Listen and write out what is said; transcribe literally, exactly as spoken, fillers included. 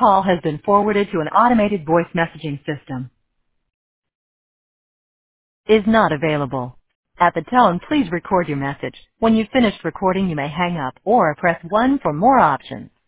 call has been forwarded to an automated voice messaging system. Is not available. At the tone, please record your message. When you've finished recording, you may hang up or press one for more options.